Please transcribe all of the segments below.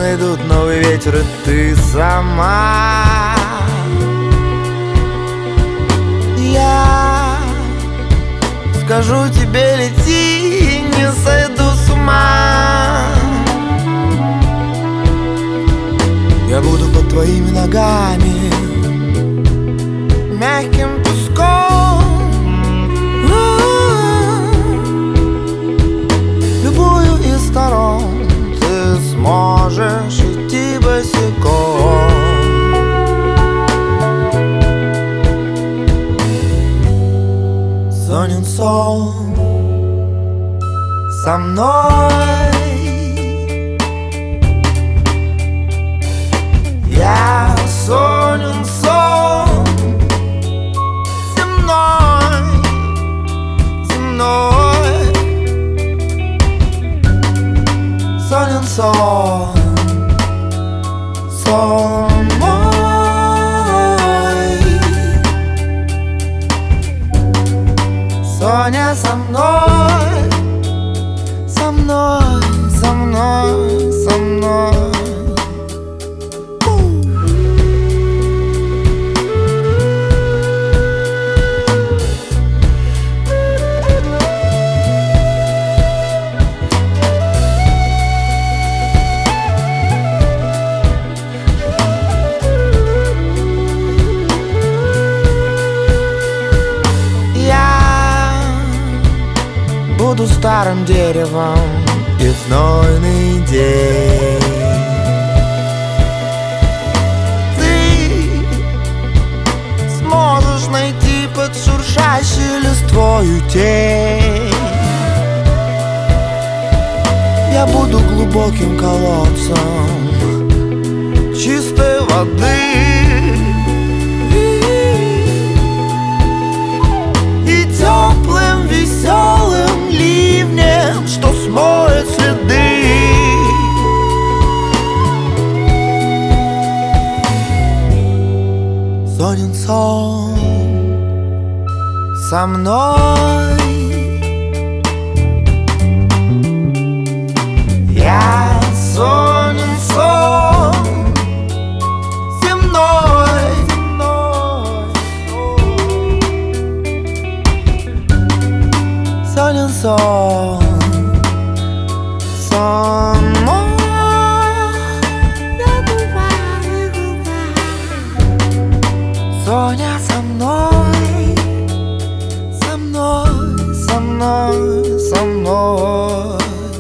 найдут новый ветер, и ты сама. Я скажу тебе, лети, не сойду с ума. Я буду под твоими ногами мягким песком. Любую из сторон ты сможешь идти босиком. Сонен сон со мной. Я сонен сон земной, земной. Сонен сон, сон мой. Соня со мной, со мной, со мной, со мной. Буду старым деревом и знойный день. Ты сможешь найти под шуршащей листвою тень. Я буду глубоким колодцем чистой воды и теплым веселым ливнем, что смоет следы. Сонен сон со мной. Я сонен сон земной, сонен сон, сон мой. Соня со мной, со мной, со мной, со мной.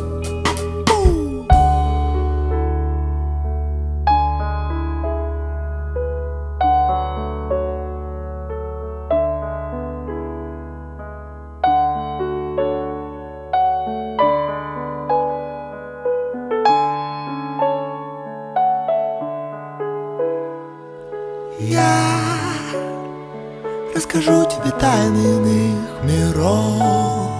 Я расскажу тебе тайны иных миров,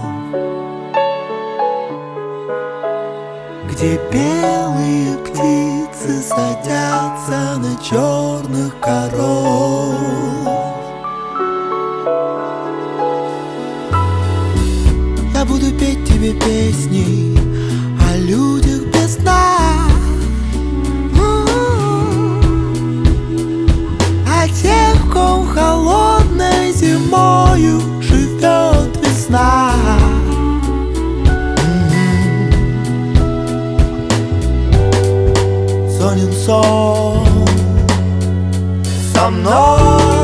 где белые птицы садятся на черных коров. Я буду петь тебе песни о людях без сна, тех, в ком холодной зимою живет весна. Сонен сон со мной.